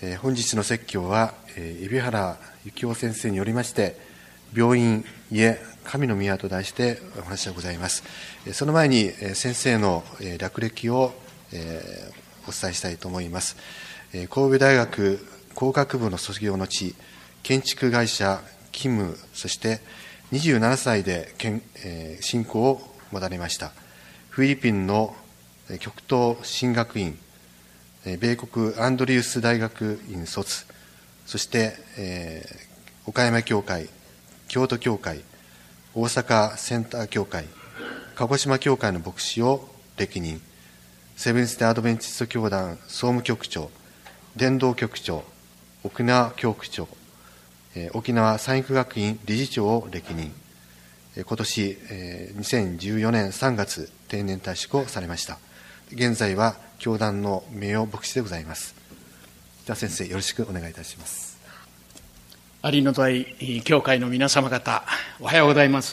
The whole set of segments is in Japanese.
本日の説教は、海老原幸雄先生によりまして、病院、家、神の宮と題してお話がございます。その前に、先生の略歴をお伝えしたいと思います。神戸大学工学部の卒業の後、建築会社勤務、そして27歳で信仰を持たれました。フィリピンの極東神学院、米国アンドリュース大学院卒、そして、岡山教会、京都教会、大阪センター教会、鹿児島教会の牧師を歴任、セブンス・デ・アドベンチスト教団総務局長、伝道局長、沖縄教区長、沖縄産育学院理事長を歴任、今年2014年3月定年退職をされました。現在は教団の名誉牧師でございます。では先生、よろしくお願いいたします。 有野台教会の皆様方、おはようございます。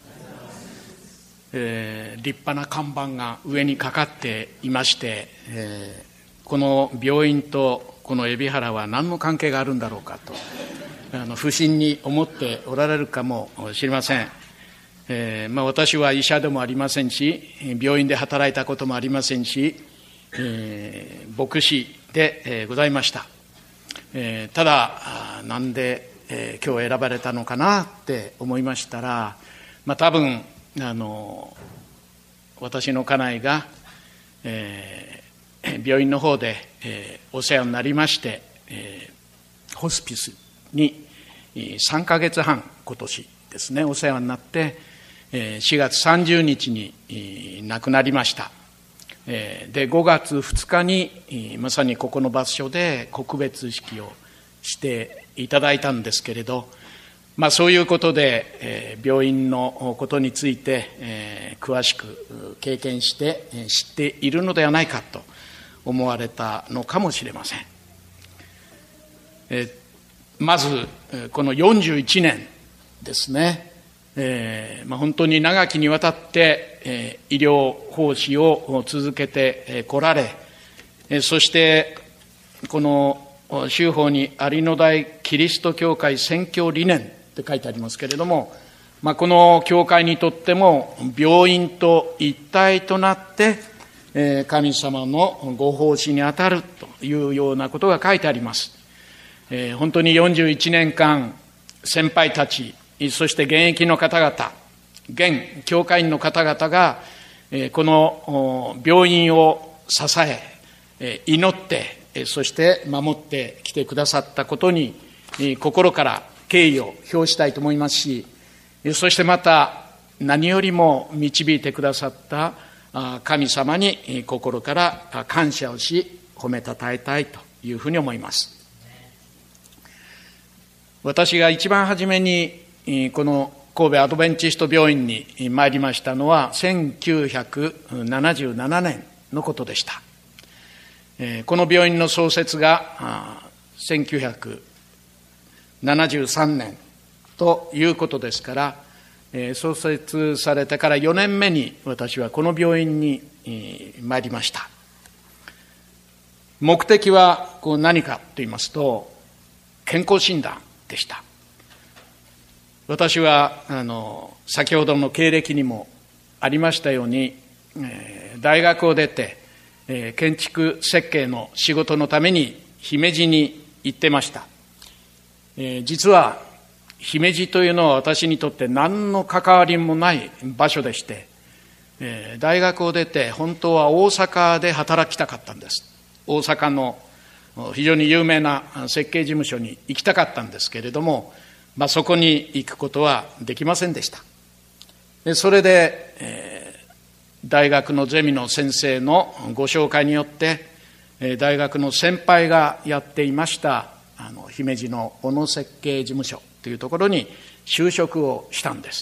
立派な看板が上にかかっていまして、この病院とこの海老原は何の関係があるんだろうかと不審に思っておられるかもしれません。私は医者でもありませんし、病院で働いたこともありませんし、牧師でございました。ただなんで、今日選ばれたのかなって思いましたら、多分私の家内が、病院の方で、お世話になりまして、ホスピスに3ヶ月半今年ですねお世話になって、4月30日に亡くなりました。で5月2日にまさにここの場所で告別式をしていただいたんですけれど、そういうことで、病院のことについて、詳しく経験して知っているのではないかと思われたのかもしれません。まずこの41年ですね、本当に長きにわたって、医療奉仕を続けてこられ、そしてこの州法に有野台キリスト教会宣教理念って書いてありますけれども、この教会にとっても病院と一体となって神様のご奉仕にあたるというようなことが書いてあります。本当に41年間先輩たち、そして現役の方々、現教会員の方々がこの病院を支え、祈って、そして守ってきてくださったことに心から敬意を表したいと思いますし、そしてまた何よりも導いてくださった神様に心から感謝をし褒めたたえたいというふうに思います。私が一番初めにこの神戸アドベンチスト病院に参りましたのは1977年のことでした。この病院の創設が1973年ということですから、創設されてから4年目に私はこの病院に参りました。目的は何かと言いますと、健康診断でした。私は先ほどの経歴にもありましたように、大学を出て建築設計の仕事のために姫路に行ってました。実は姫路というのは私にとって何の関わりもない場所でして、大学を出て本当は大阪で働きたかったんです。大阪の非常に有名な設計事務所に行きたかったんですけれども、そこに行くことはできませんでした。それで、大学のゼミの先生のご紹介によって、大学の先輩がやっていました姫路の小野設計事務所というところに就職をしたんです。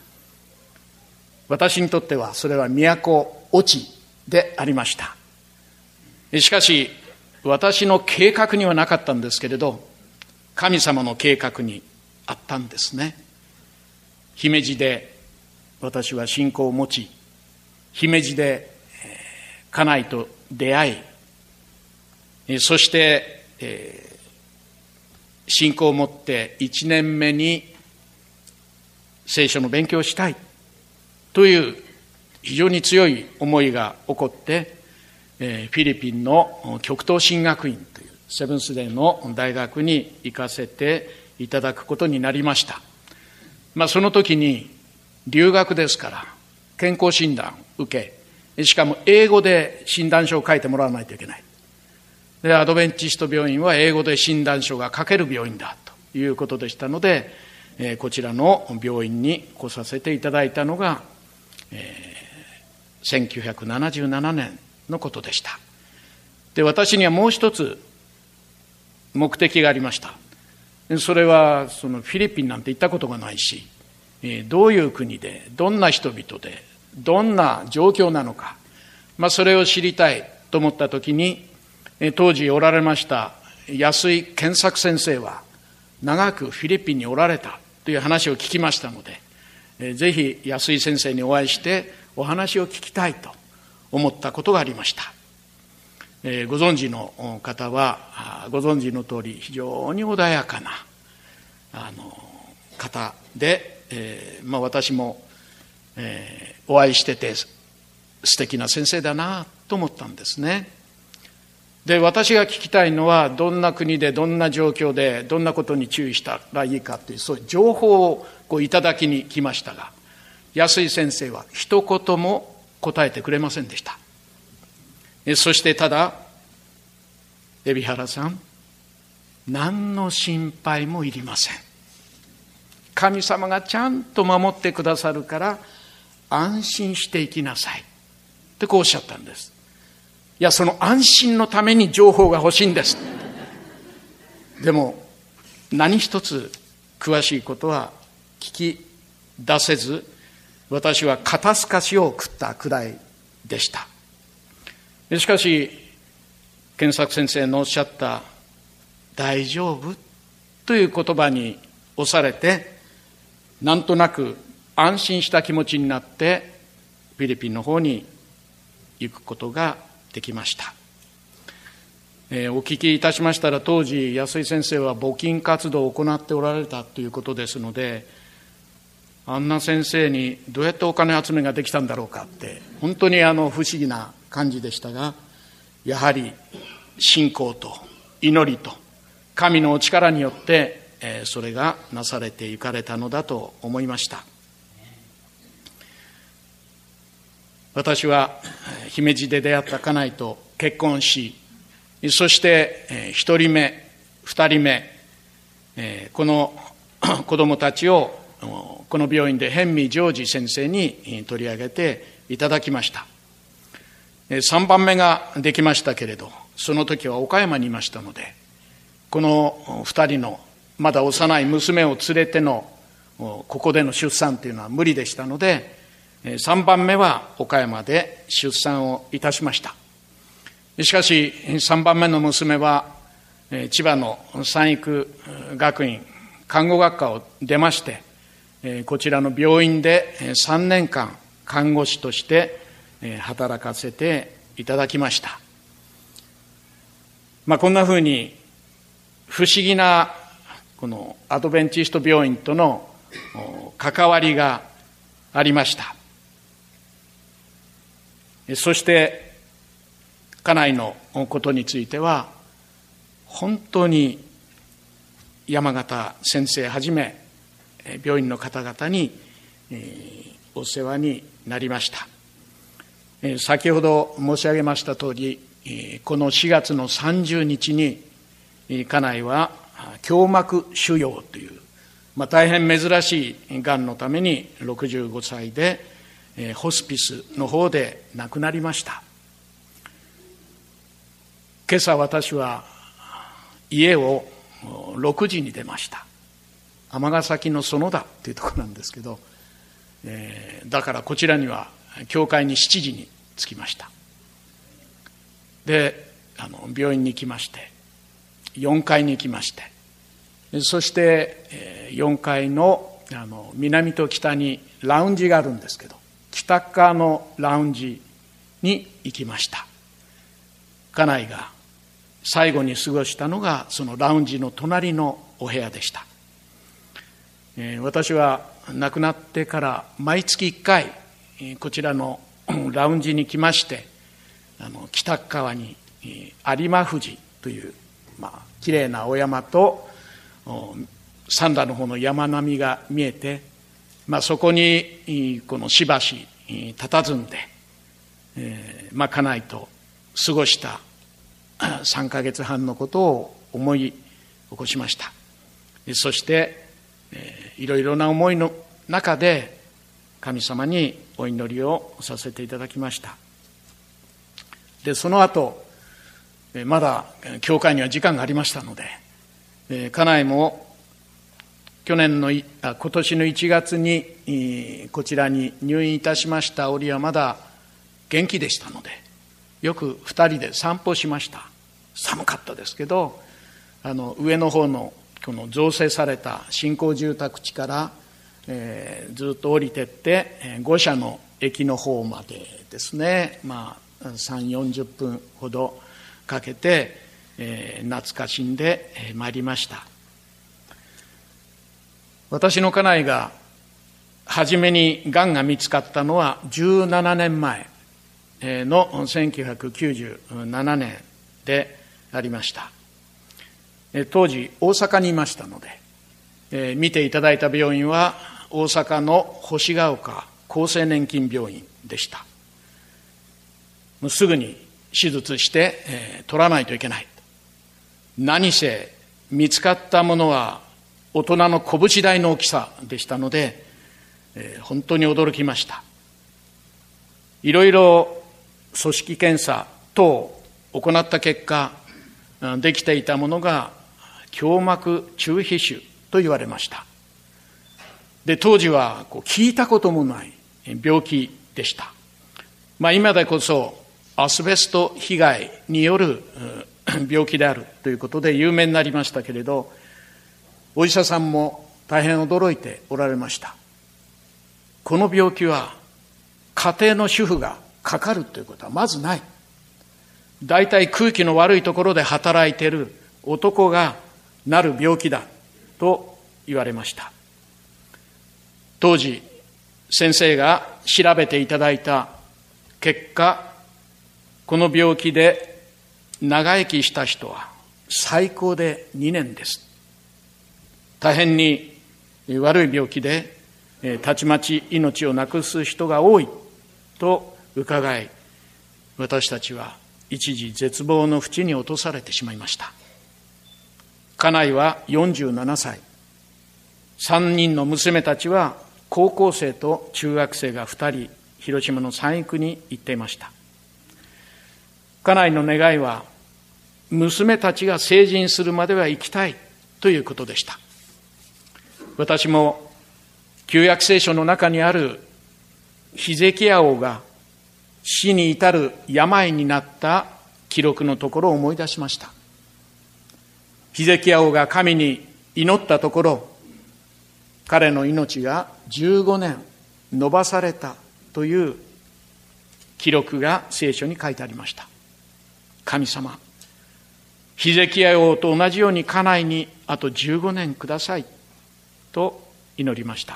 私にとってはそれは都落ちでありました。しかし私の計画にはなかったんですけれど、神様の計画にあったんですね。姫路で私は信仰を持ち、姫路で家内と出会い、そして信仰を持って1年目に聖書の勉強をしたいという非常に強い思いが起こって、フィリピンの極東神学院というセブンスデーの大学に行かせていただくことになりました。その時に留学ですから健康診断を受け、しかも英語で診断書を書いてもらわないといけない。で、アドベンチスト病院は英語で診断書が書ける病院だということでしたので、こちらの病院に来させていただいたのが、1977年のことでした。で、私にはもう一つ目的がありました。それはフィリピンなんて行ったことがないし、どういう国でどんな人々でどんな状況なのか、それを知りたいと思ったときに、当時おられました安井健作先生は長くフィリピンにおられたという話を聞きましたので、ぜひ安井先生にお会いしてお話を聞きたいと思ったことがありました。ご存知の方はご存知の通り非常に穏やかな方で、私もお会いしてて素敵な先生だなと思ったんですね。で、私が聞きたいのはどんな国でどんな状況でどんなことに注意したらいいかという、そういう情報をいただきに来ましたが、安井先生は一言も答えてくれませんでした。そしてただ、海老原さん、何の心配もいりません。神様がちゃんと守ってくださるから安心して生きなさいってこうおっしゃったんです。いや、その安心のために情報が欲しいんです。でも何一つ詳しいことは聞き出せず、私は肩透かしを食ったくらいでした。しかし健作先生のおっしゃった大丈夫という言葉に押されて、なんとなく安心した気持ちになってフィリピンの方に行くことができました。お聞きいたしましたら、当時安井先生は募金活動を行っておられたということですので、あんな先生にどうやってお金集めができたんだろうかって本当に不思議な感じでしたが、やはり信仰と祈りと神のお力によってそれがなされていかれたのだと思いました。私は姫路で出会った家内と結婚し、そして1人目2人目この子どもたちをこの病院で辺見ジョージ先生に取り上げていただきました。3番目ができましたけれど、その時は岡山にいましたので、この2人のまだ幼い娘を連れてのここでの出産というのは無理でしたので、3番目は岡山で出産をいたしました。しかし3番目の娘は千葉の三育学院看護学科を出まして、こちらの病院で3年間看護師として働かせていただきました。こんなふうに不思議なこのアドベンチスト病院との関わりがありました。そして家内のことについては本当に山形先生はじめ病院の方々にお世話になりました。先ほど申し上げました通り、この4月の30日に家内は胸膜腫瘍という大変珍しいがんのために65歳でホスピスの方で亡くなりました。今朝私は家を6時に出ました。尼崎の園田というところなんですけど、だからこちらには教会に7時に着きました。で病院に来まして、4階に行きまして、そして4階の南と北にラウンジがあるんですけど、北側のラウンジに行きました。家内が最後に過ごしたのがそのラウンジの隣のお部屋でした。私は亡くなってから毎月1回こちらのラウンジに来まして、北側に有馬富士というきれいなお山と三田の方の山並みが見えて、そこにこのしばし佇んで、家内と過ごした3ヶ月半のことを思い起こしました。そしていろいろな思いの中で神様にお祈りをさせていただきました。でその後まだ教会には時間がありましたので、家内も今年の1月にこちらに入院いたしました折はまだ元気でしたので、よく2人で散歩しました。寒かったですけど、上の方のこの造成された新興住宅地から、ずっと降りてって五社の駅の方までですね、3、40分ほどかけて、懐かしんでまいりました。私の家内が初めにがんが見つかったのは17年前の1997年でありました。当時大阪にいましたので、見ていただいた病院は大阪の星ヶ丘厚生年金病院でした。もうすぐに手術して、取らないといけない。何せ見つかったものは大人の拳大の大きさでしたので、本当に驚きました。いろいろ組織検査等を行った結果、できていたものが胸膜中皮腫と言われました。で当時は聞いたこともない病気でした。今でこそアスベスト被害による病気であるということで有名になりましたけれど、お医者さんも大変驚いておられました。この病気は家庭の主婦がかかるということはまずない。大体空気の悪いところで働いている男がなる病気だと言われました。当時先生が調べていただいた結果、この病気で長生きした人は最高で2年です。大変に悪い病気でたちまち命をなくす人が多いと伺い、私たちは一時絶望の淵に落とされてしまいました。家内は47歳、3人の娘たちは高校生と中学生が2人、広島の三育に行っていました。家内の願いは娘たちが成人するまでは生きたいということでした。私も旧約聖書の中にあるヒゼキヤ王が死に至る病になった記録のところを思い出しました。ヒゼキヤ王が神に祈ったところ、彼の命が15年延ばされたという記録が聖書に書いてありました。神様、ヒゼキヤ王と同じように家内にあと15年くださいと祈りました。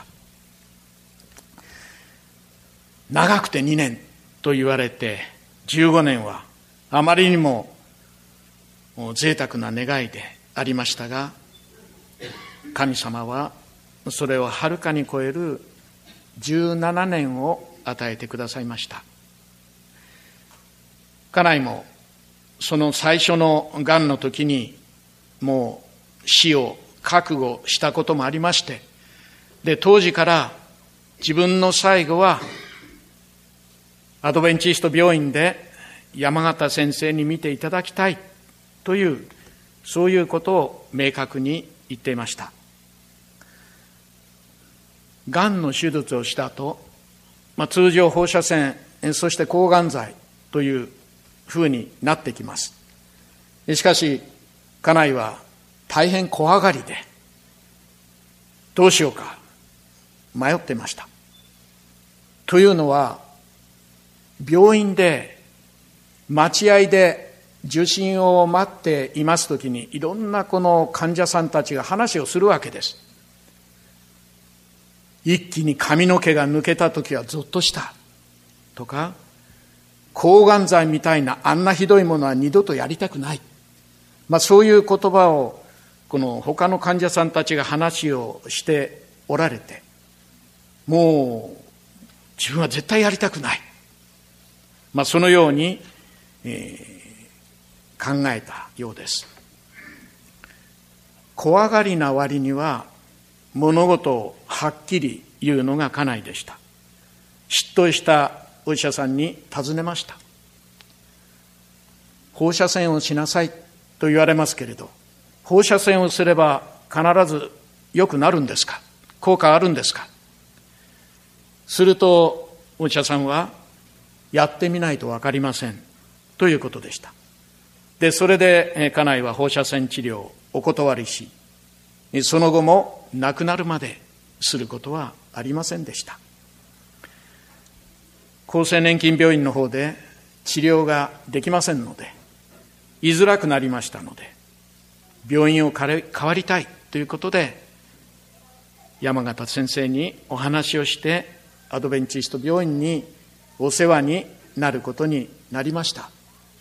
長くて2年と言われて15年はあまりにも贅沢な願いでありましたが、神様はそれをはるかに超える17年を与えてくださいました。家内もその最初のがんの時にもう死を覚悟したこともありまして、で当時から自分の最後はアドベンチスト病院で山形先生に見ていただきたいという、そういうことを明確に言っていました。がんの手術をした後、通常放射線、そして抗がん剤というふうになってきます。しかし家内は大変怖がりで、どうしようか迷っていました。というのは、病院で待合で受診を待っていますときに、いろんなこの患者さんたちが話をするわけです。一気に髪の毛が抜けたときはゾッとしたとか、抗がん剤みたいなあんなひどいものは二度とやりたくない、そういう言葉をこの他の患者さんたちが話をしておられて、もう自分は絶対やりたくない、そのように、考えたようです。怖がりな割には物事をはっきり言うのが家内でした。嫉妬したお医者さんに尋ねました。放射線をしなさいと言われますけれど、放射線をすれば必ず良くなるんですか？効果あるんですか？するとお医者さんは、やってみないと分かりませんということでした。で、それで家内は放射線治療をお断りし、その後も亡くなるまですることはありませんでした。厚生年金病院の方で治療ができませんので、居づらくなりましたので、病院を変わりたいということで、山形先生にお話をして、アドベンチスト病院にお世話になることになりました。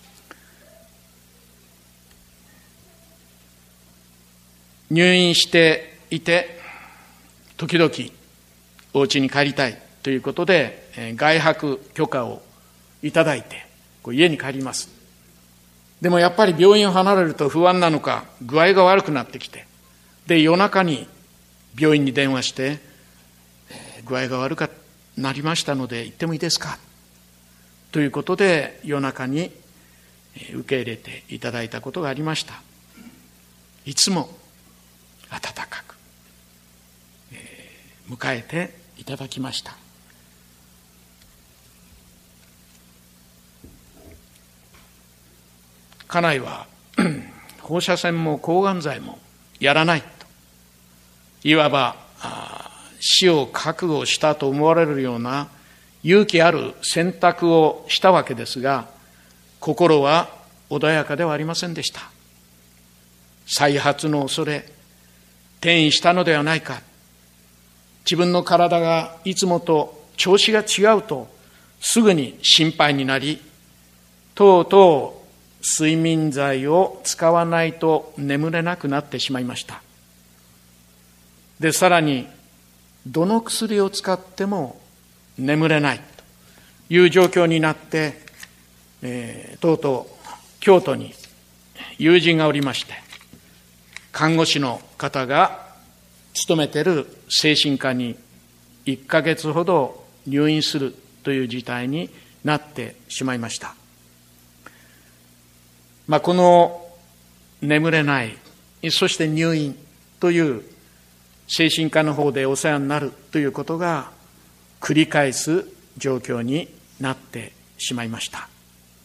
入院していて、時々お家に帰りたいということで、外泊許可をいただいて家に帰ります。でもやっぱり病院を離れると不安なのか、具合が悪くなってきて、で夜中に病院に電話して、具合が悪くなりましたので行ってもいいですかということで、夜中に受け入れていただいたことがありました。いつも温かく迎えていただきました。家内は放射線も抗がん剤もやらないと、いわば死を覚悟したと思われるような勇気ある選択をしたわけですが、心は穏やかではありませんでした。再発の恐れ、転移したのではないか、自分の体がいつもと調子が違うとすぐに心配になり、とうとう睡眠剤を使わないと眠れなくなってしまいました。で、さらにどの薬を使っても眠れないという状況になって、とうとう京都に友人がおりまして、看護師の方が勤めている精神科に1ヶ月ほど入院するという事態になってしまいました。この眠れない、そして入院という精神科の方でお世話になるということが繰り返す状況になってしまいました。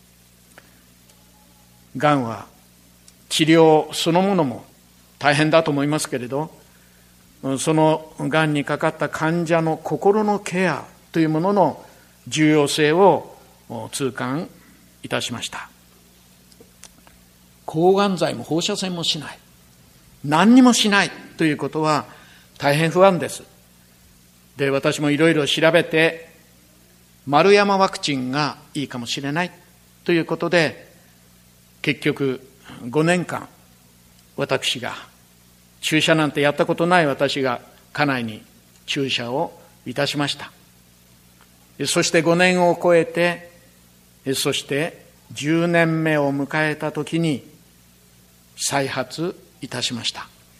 がんは治療そのものも大変だと思いますけれど、そのがんにかかった患者の心のケアというものの重要性を痛感いたしました。抗がん剤も放射線もしない、何にもしないということは大変不安です。で、私もいろいろ調べて、丸山ワクチンがいいかもしれないということで、結局5年間私が、注射なんてやったことない私が家内に注射をいたしました。そして5年を超えて、そして10年目を迎えたときに再発いたしました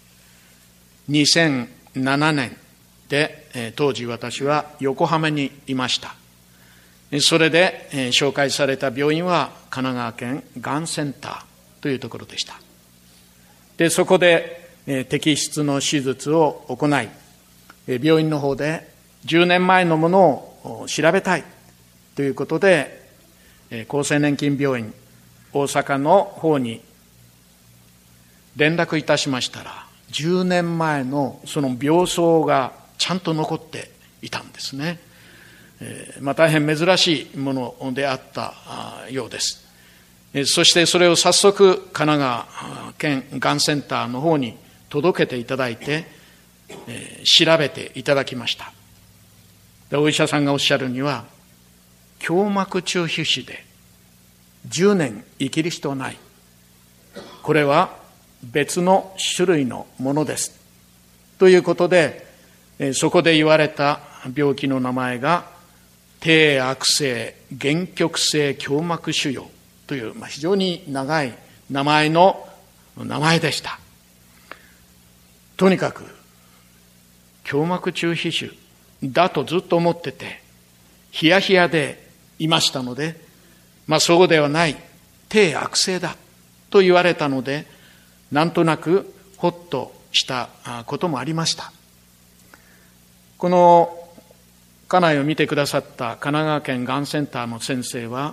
。2007年で、当時私は横浜にいました。それで紹介された病院は神奈川県がんセンターというところでした。で、そこで摘出の手術を行い、病院の方で10年前のものを調べたいということで、厚生年金病院大阪の方に連絡いたしましたら、10年前のその病巣がちゃんと残っていたんですね。大変珍しいものであったようです。 そしてそれを早速神奈川県がんセンターの方に届けていただいて、調べていただきました。で、お医者さんがおっしゃるには、胸膜中皮腫で10年生きる人はない。これは別の種類のものです。ということで、そこで言われた病気の名前が低悪性限局性胸膜腫瘍という、非常に長い名前でした。とにかく胸膜中皮腫だとずっと思ってて、ヒヤヒヤでいましたので、そうではない、低悪性だと言われたので、なんとなくほっとしたこともありました。この家内を見てくださった神奈川県がんセンターの先生は、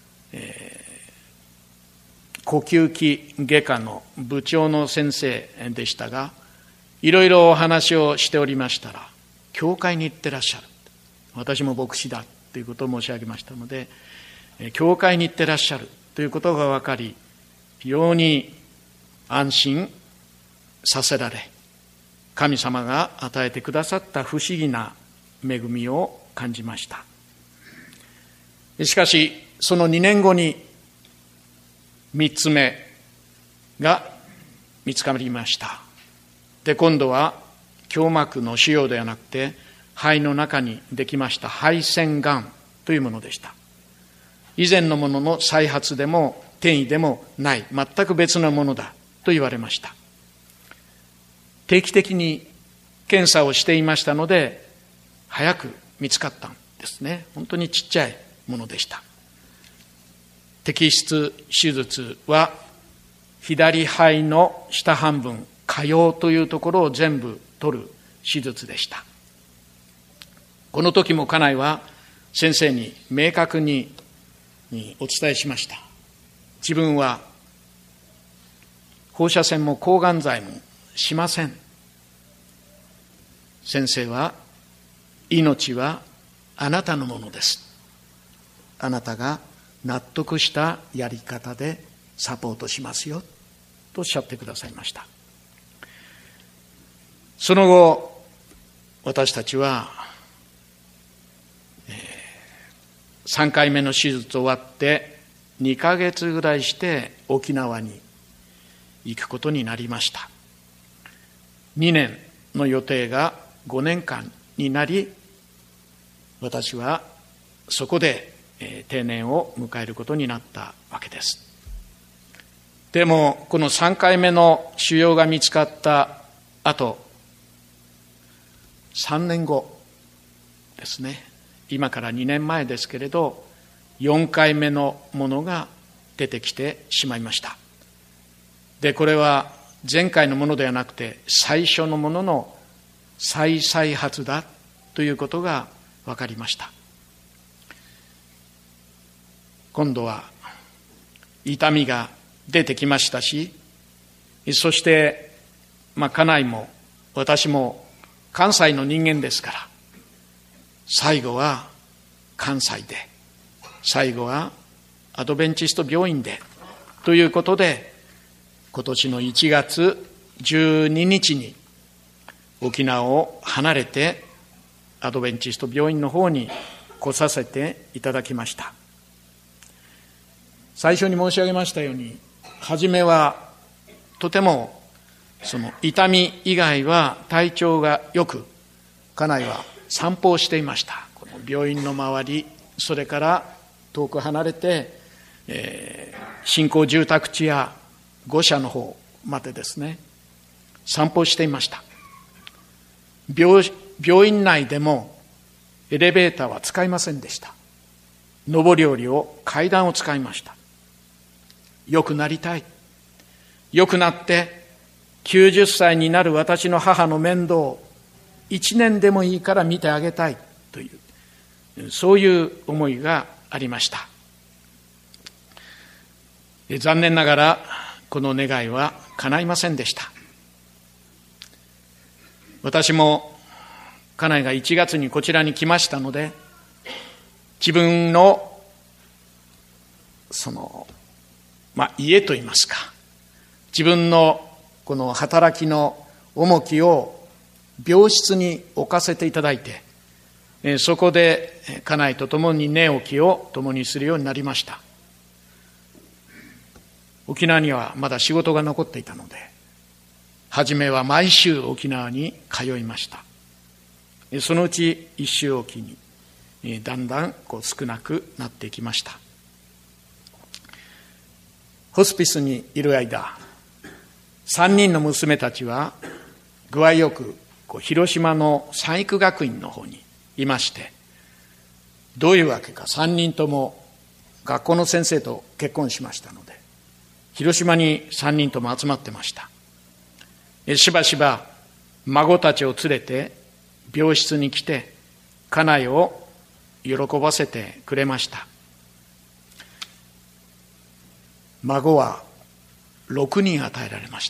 呼吸器外科の部長の先生でしたが、いろいろお話をしておりましたら、教会に行ってらっしゃる。私も牧師だということを申し上げましたので、教会に行ってらっしゃるということが分かり、非常に安心させられ、神様が与えてくださった不思議な恵みを感じました。しかし、その2年後に3つ目が見つかりました。で、今度は胸膜の腫瘍ではなくて、肺の中にできました肺腺がんというものでした。以前のものの再発でも転移でもない、全く別のものだと言われました。定期的に検査をしていましたので、早く見つかったんですね。本当にちっちゃいものでした。摘出手術は、左肺の下半分、下葉というところを全部取る手術でした。この時も家内は先生に明確にお伝えしました。自分は放射線も抗がん剤もしません。先生は、命はあなたのものです。あなたが納得したやり方でサポートしますよとおっしゃってくださいました。その後、私たちは3回目の手術終わって2ヶ月ぐらいして沖縄に行くことになりました。2年の予定が5年間になり、私はそこで定年を迎えることになったわけです。でもこの3回目の腫瘍が見つかった後、3年後ですね、今から2年前ですけれど、4回目のものが出てきてしまいました。で、これは前回のものではなくて、最初のものの再々発だということが分かりました。今度は痛みが出てきましたし、そして、家内も私も関西の人間ですから、最後は関西で、最後はアドベンチスト病院でということで、今年の1月12日に沖縄を離れてアドベンチスト病院の方に来させていただきました。最初に申し上げましたように、初めはとてもその痛み以外は体調がよく、家内は散歩をしていました。この病院の周り、それから遠く離れて、新興住宅地や御社の方までですね、散歩していました。病院内でもエレベーターは使いませんでした。上り下りを階段を使いました。良くなりたい。良くなって90歳になる私の母の面倒を1年でもいいから見てあげたいという、そういう思いがありました。残念ながらこの願いは叶いませんでした。私も家内が1月にこちらに来ましたので、自分のその家といいますか、自分のこの働きの重きを病室に置かせていただいて、そこで家内と共に寝起きを共にするようになりました。沖縄にはまだ仕事が残っていたので、初めは毎週沖縄に通いました。そのうち一週おきにだんだん少なくなってきました。ホスピスにいる間、3人の娘たちは具合よく広島の産育学院の方にいまして、どういうわけか3人とも学校の先生と結婚しましたので、広島に3人とも集まってました。しばしば孫たちを連れて病室に来て家内を喜ばせてくれました。孫は6人与えられました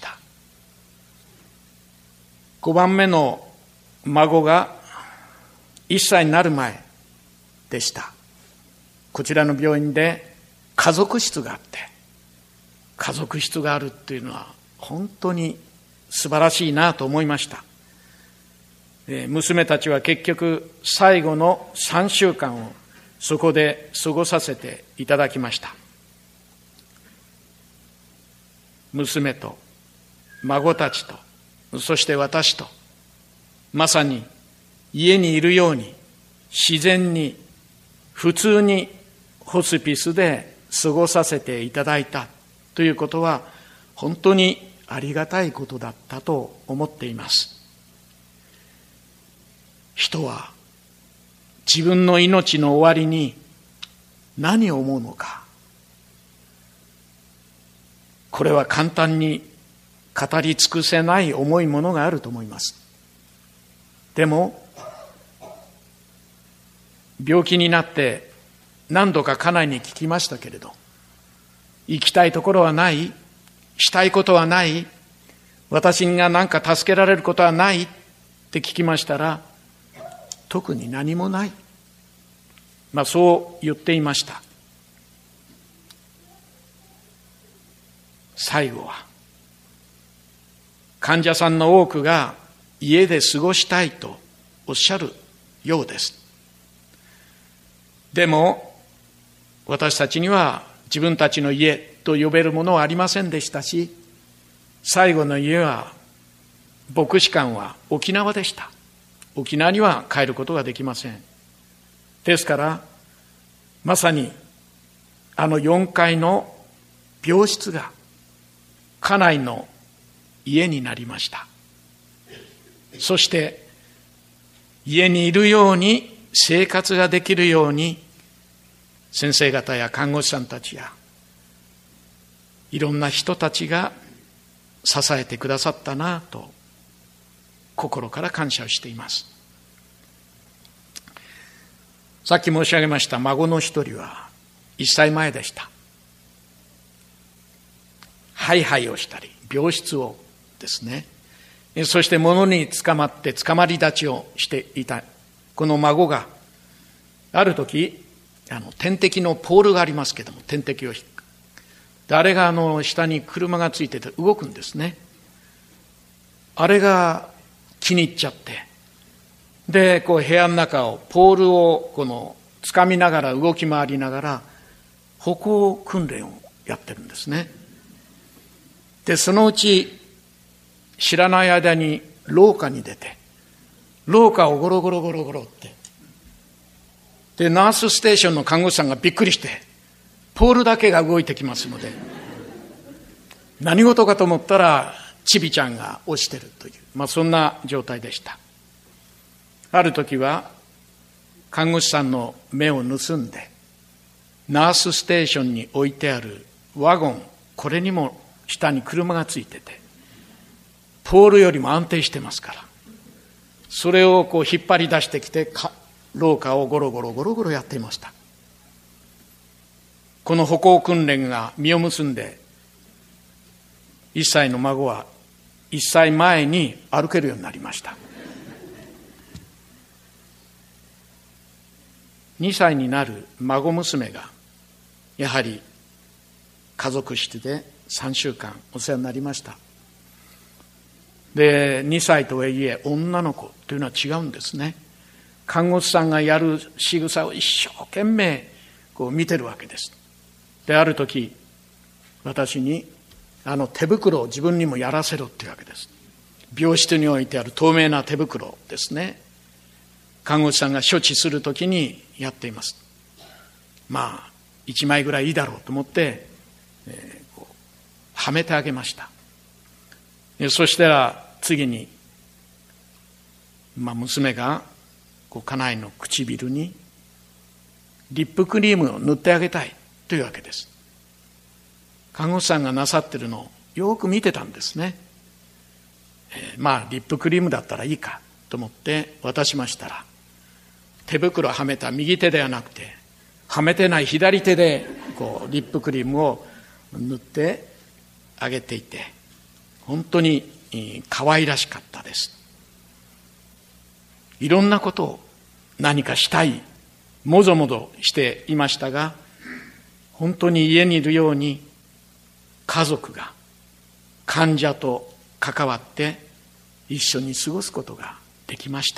。5番目の孫が1歳になる前でした。こちらの病院で家族室があって、家族室があるっていうのは本当に素晴らしいなと思いました。娘たちは結局最後の3週間をそこで過ごさせていただきました。娘と孫たちと、そして私と、まさに家にいるように自然に普通にホスピスで過ごさせていただいたということは本当にありがたいことだったと思っています。人は自分の命の終わりに何を思うのか、これは簡単に語り尽くせない重いものがあると思います。でも病気になって何度か家内に聞きましたけれど、行きたいところはない、したいことはない、私が何か助けられることはないって聞きましたら、特に何もない、そう言っていました。最後は患者さんの多くが家で過ごしたいとおっしゃるようです。でも私たちには自分たちの家と呼べるものはありませんでしたし、最後の家は牧師館は沖縄でした。沖縄には帰ることができません。ですからまさにあの4階の病室が家内の家になりました。そして家にいるように生活ができるように、先生方や看護師さんたちやいろんな人たちが支えてくださったなと心から感謝をしています。さっき申し上げました孫の一人は1歳前でした。ハイハイをしたり病室をですね、そして物に捕まって捕まり立ちをしていたこの孫がある時、点滴のポールがありますけども、点滴を引く。あれが下に車がついてて動くんですね。あれが気に入っちゃって、で部屋の中をポールを掴みながら動き回りながら歩行訓練をやってるんですね。でそのうち知らない間に廊下に出て、廊下をゴロゴロゴロゴロって、でナースステーションの看護師さんがびっくりして、ポールだけが動いてきますので、何事かと思ったらちびちゃんが落ちてるという、そんな状態でした。ある時は看護師さんの目を盗んで、ナースステーションに置いてあるワゴン、これにも下に車がついてて、ポールよりも安定してますから、それを引っ張り出してきて廊下をゴロゴロゴロゴロやっていました。この歩行訓練が実を結んで、1歳の孫は1歳前に歩けるようになりました。2歳になる孫娘がやはり家族室で3週間お世話になりました。で、2歳とはいえ女の子というのは違うんですね。看護師さんがやる仕草を一生懸命こう見てるわけです。で、ある時私に手袋を自分にもやらせろっていうわけです。病室に置いてある透明な手袋ですね。看護師さんが処置するときにやっています。まあ1枚ぐらいいいだろうと思って、はめてあげました。そしたら次に、娘が家内の唇にリップクリームを塗ってあげたいというわけです。看護師さんがなさってるのをよく見てたんですね。リップクリームだったらいいかと思って渡しましたら、手袋をはめた右手ではなくて、はめてない左手でリップクリームを塗ってあげていて、本当に可愛らしかったです。いろんなことを何かしたい、もぞもぞしていましたが、本当に家にいるように家族が患者と関わって一緒に過ごすことができました。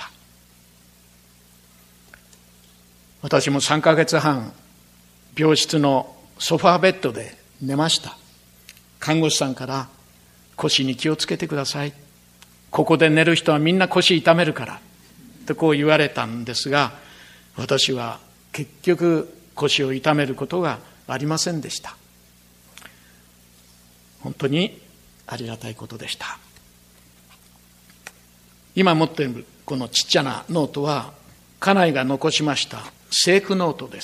私も3ヶ月半病室のソファーベッドで寝ました。看護師さんから腰に気をつけてください、ここで寝る人はみんな腰痛めるからとこう言われたんですが、私は結局腰を痛めることがありませんでした。本当にありがたいことでした。今持っているこのちっちゃなノートは家内が残しました聖句ノートです。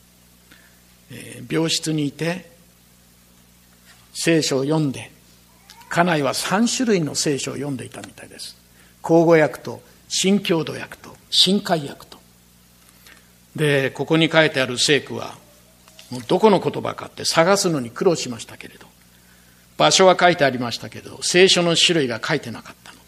病室にいて聖書を読んで、家内は3種類の聖書を読んでいたみたいです。口語訳と新共同訳と新海訳と。で、ここに書いてある聖句はもうどこの言葉かって探すのに苦労しましたけれど、場所は書いてありましたけど聖書の種類が書いてなかったの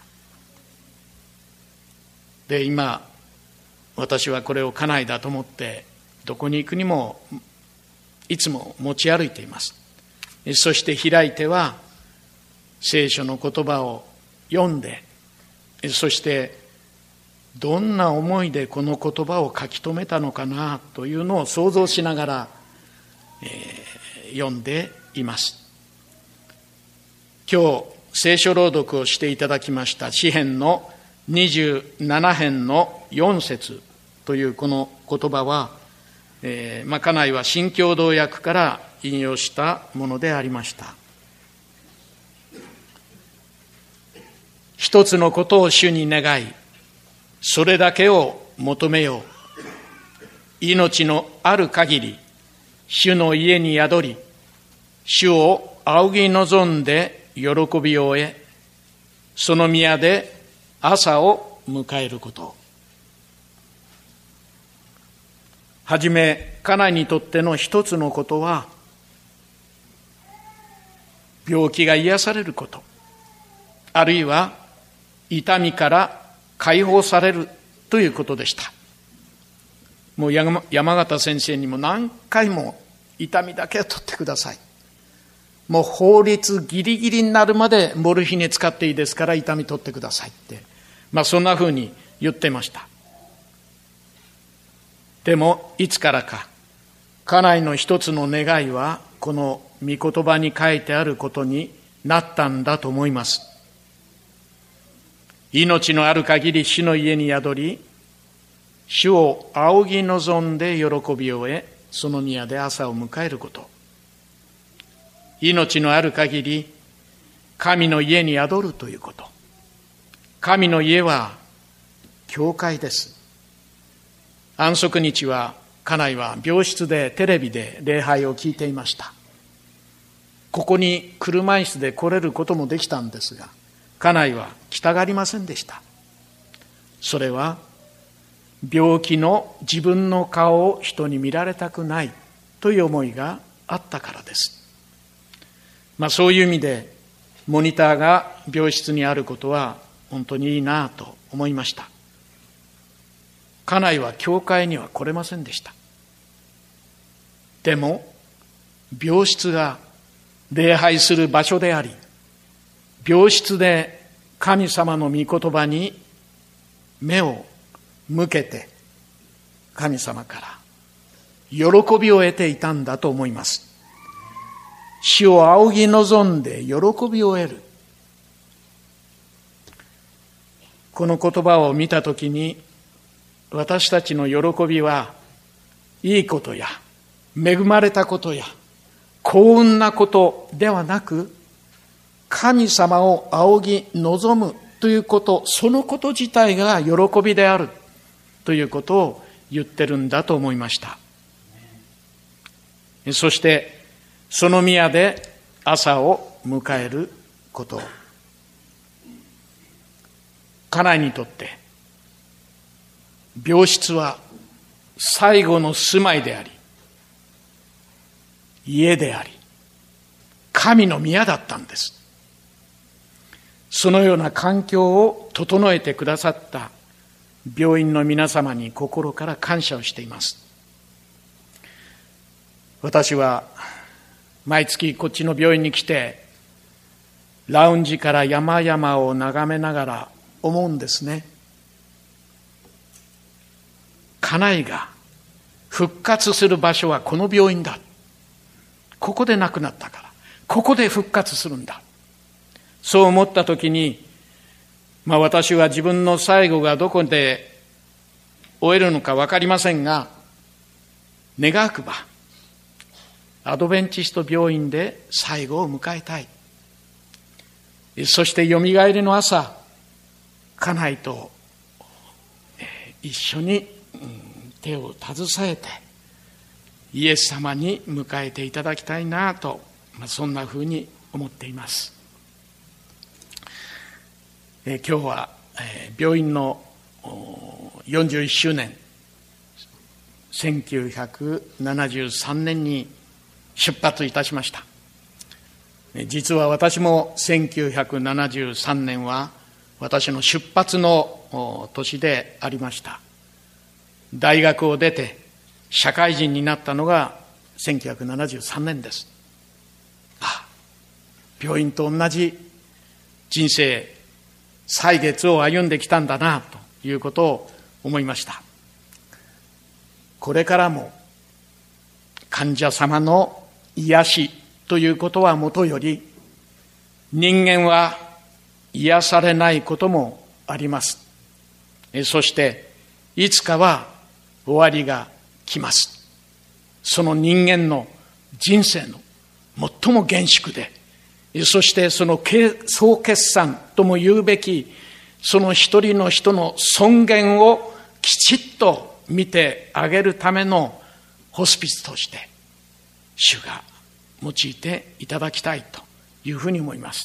で、今私はこれを家内だと思ってどこに行くにもいつも持ち歩いています。そして開いては聖書の言葉を読んで、そしてどんな思いでこの言葉を書き留めたのかなというのを想像しながら、読んでいます。今日聖書朗読をしていただきました詩編の27編の4節というこの言葉は、家内は新共同訳から引用したものでありました。一つのことを主に願い、それだけを求めよう。命のある限り、主の家に宿り、主を仰ぎ望んで喜びを得、その宮で朝を迎えること。はじめ、家内にとっての一つのことは、病気が癒されること、あるいは痛みから解放されるということでした。もう山形先生にも何回も痛みだけは取ってください。もう法律ギリギリになるまでモルヒネ使っていいですから痛み取ってくださいって、そんなふうに言ってました。でもいつからか家内の一つの願いはこの御言葉に書いてあることになったんだと思います。命のある限り主の家に宿り、主を仰ぎ望んで喜びを得、その宮で朝を迎えること。命のある限り神の家に宿るということ。神の家は教会です。安息日は家内は病室でテレビで礼拝を聞いていました。ここに車椅子で来れることもできたんですが、家内は来たがりませんでした。それは病気の自分の顔を人に見られたくないという思いがあったからです。そういう意味でモニターが病室にあることは本当にいいなと思いました。家内は教会には来れませんでした。でも病室が礼拝する場所であり、病室で神様の御言葉に目を向けて神様から喜びを得ていたんだと思います。死を仰ぎ望んで喜びを得る。この言葉を見たときに、私たちの喜びはいいことや恵まれたことや幸運なことではなく、神様を仰ぎ望むということ、そのこと自体が喜びであるということを言ってるんだと思いました。そしてその宮で朝を迎えること。家内にとって病室は最後の住まいであり、家であり、神の宮だったんです。そのような環境を整えてくださった病院の皆様に心から感謝をしています。私は毎月こっちの病院に来て、ラウンジから山々を眺めながら思うんですね。家内が復活する場所はこの病院だ。ここで亡くなったから、ここで復活するんだ。そう思ったときに、私は自分の最後がどこで終えるのか分かりませんが、願わくばアドベンチスト病院で最後を迎えたい。そしてよみがえりの朝、家内と一緒に手を携えてイエス様に迎えていただきたいなと、そんなふうに思っています。今日は病院の41周年、1973年に出発いたしました。実は私も1973年は私の出発の年でありました。大学を出て社会人になったのが1973年です。病院と同じ人生、歳月を歩んできたんだなということを思いました。これからも患者様の癒しということはもとより、人間は癒されないこともあります。そしていつかは終わりが来ます。その人間の人生の最も厳粛で、そしてその総決算とも言うべき、その一人の人の尊厳をきちっと見てあげるためのホスピスとして主が用いていただきたいというふうに思います。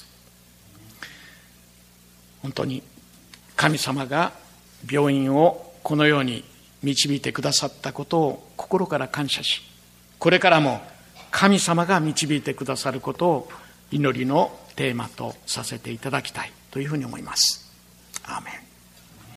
本当に神様が病院をこのように導いてくださったことを心から感謝し、これからも神様が導いてくださることを祈りのテーマとさせていただきたいというふうに思います。アーメン。